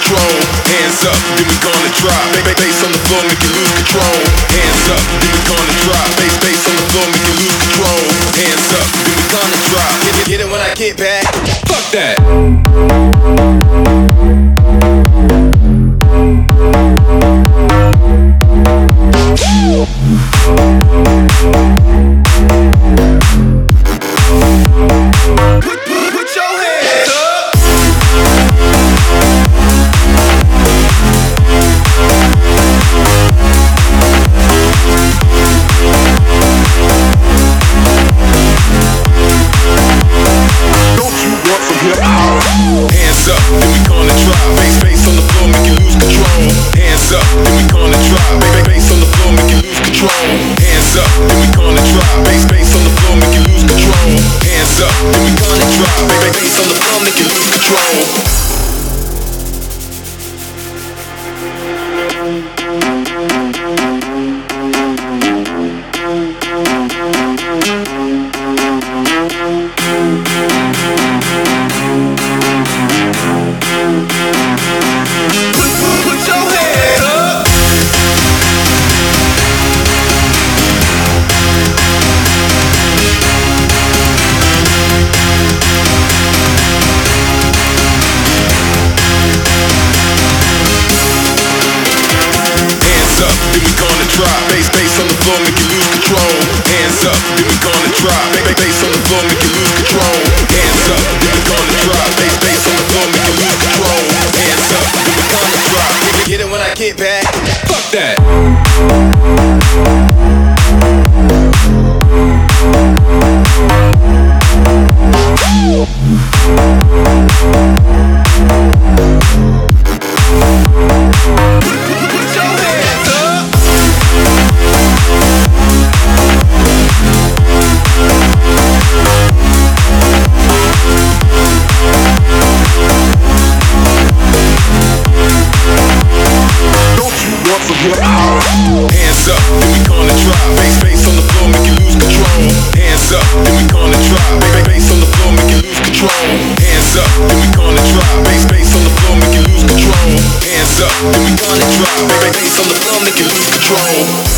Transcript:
control. Hands up, then we gonna drop. Bass on the floor, make you lose control. Hands up, then we gonna drop. Bass on the floor, make you lose control. Hands up, then we gonna drop. Get it when I get back. Fuck that. Put your hands up. Don't you want some hip hop? Hands up, then we gonna drop. Bass on the floor, make you lose control. Hands up, then we gonna drop. Bass on the floor, make you lose control. Hands up, then we gonna drop. Bass on the floor, make you lose control. Hands up, then we gonna drop. Bass on the floor, make you lose control. Put your hands up. Hands up, then we gonna drop. Bass on the floor, make you lose control. Hands up, then we gonna drop. Bass on the floor, make you lose control. Hands up, then we gonna drop. Bass on the floor, make you lose control. Hands up, then we gonna drop. Get it when I get back. Fuck that. Put your hands up. Don't you want some hip hop? Hands up, then we gonna drop. Bass on the floor, make you lose control. Hands up, then we gonna drop. Bass on the floor, make you lose control. Hands up, then we gonna drop. Bass on the floor, make you lose control. Hands up, then we gonna drop. Bass on the floor, make you lose control.